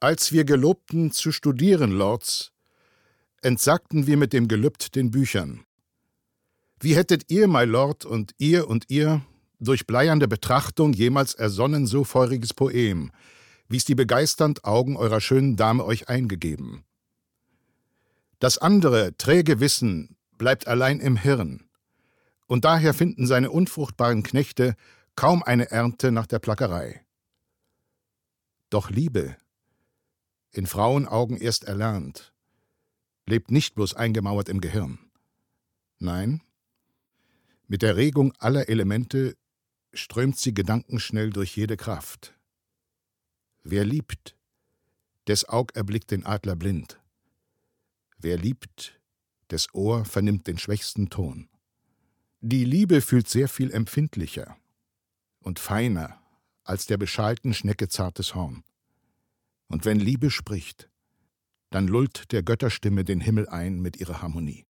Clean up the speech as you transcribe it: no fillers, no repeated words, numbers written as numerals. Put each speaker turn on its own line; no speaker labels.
Als wir gelobten zu studieren, Lords, entsagten wir mit dem Gelübd den Büchern. Wie hättet ihr, my Lord, und ihr, durch bleiernde Betrachtung jemals ersonnen so feuriges Poem, wie's die begeisternd Augen eurer schönen Dame euch eingegeben? Das andere, träge Wissen, bleibt allein im Hirn, und daher finden seine unfruchtbaren Knechte kaum eine Ernte nach der Plackerei. Doch Liebe, in Frauenaugen erst erlernt, lebt nicht bloß eingemauert im Gehirn. Nein, mit der Regung aller Elemente strömt sie gedankenschnell durch jede Kraft. Wer liebt, des Aug erblickt den Adler blind. Wer liebt, des Ohr vernimmt den schwächsten Ton. Die Liebe fühlt sehr viel empfindlicher und feiner als der beschalten Schnecke zartes Horn. Und wenn Liebe spricht, dann lullt der Götterstimme den Himmel ein mit ihrer Harmonie.